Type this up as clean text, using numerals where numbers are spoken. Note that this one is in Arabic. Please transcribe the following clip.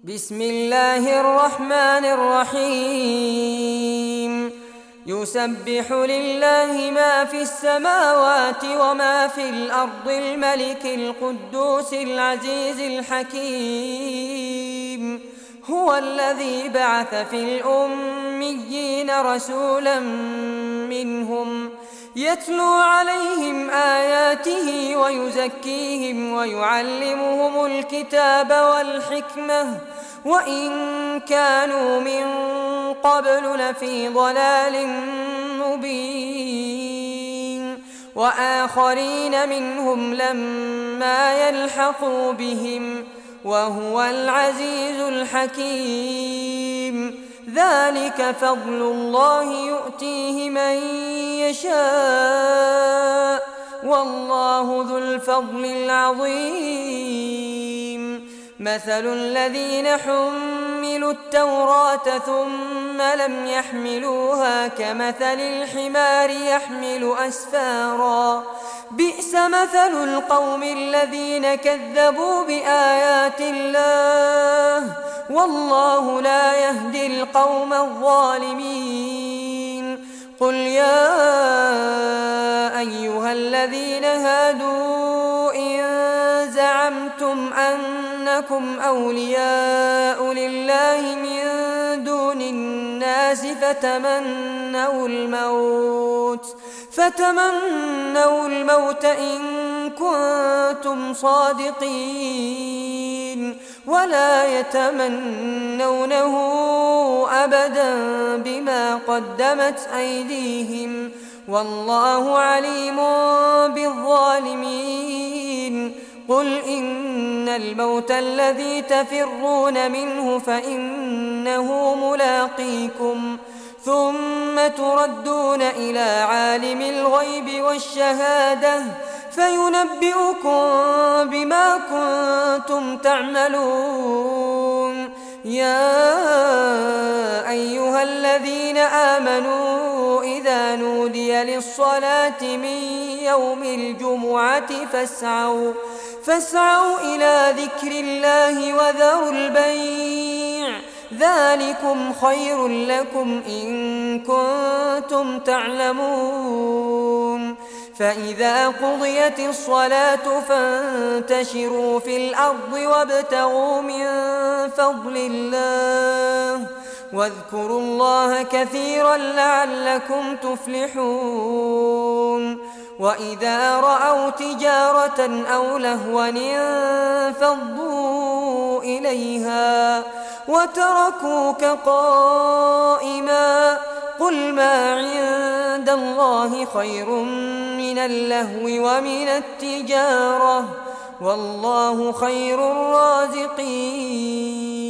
بسم الله الرحمن الرحيم يسبح لله ما في السماوات وما في الأرض الملك القدوس العزيز الحكيم هو الذي بعث في الأميين رسولا منهم يتلو عليهم آياته ويزكيهم ويعلمهم الكتاب والحكمة وإن كانوا من قبل لفي ضلال مبين وآخرين منهم لما يلحقوا بهم وهو العزيز الحكيم ذلك فضل الله يؤتيه من يشاء والله ذو الفضل العظيم مثل الذين حملوا التوراة ثم لم يحملوها كمثل الحمار يحمل أسفارا بئس مثل القوم الذين كذبوا بآيات الله والله لا يهدي القوم الظالمين قل يا أيها الذين هادوا إن زعمتم أنكم أولياء لله من دون الناس فتمنوا الموت إن كنتم صادقين ولا يتمنونه أبدا بما قدمت أيديهم والله عليم بالظالمين قل إن الموت الذي تفرون منه فإنه ملاقيكم ثم تردون إلى عالم الغيب والشهادة فينبئكم بما كنتم تعملون يا أيها الذين آمنوا إذا نودي للصلاة من يوم الجمعة فاسعوا إلى ذكر الله وذروا البيع ذلكم خير لكم إن كنتم تعلمون فإذا قضيت الصلاة فانتشروا في الأرض وابتغوا من فضل الله واذكروا الله كثيرا لعلكم تفلحون وإذا رأوا تجارة أو لهوا انفضوا إليها وتركوك قائما قل ما عند الله خير من اللهو ومن التجارة والله خير الرازقين